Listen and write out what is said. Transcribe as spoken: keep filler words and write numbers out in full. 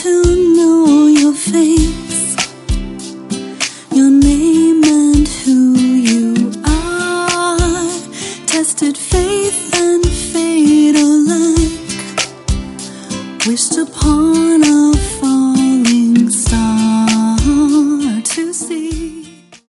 to know your face, your name and who you are. Tested faith and fate alike, wished upon a falling star.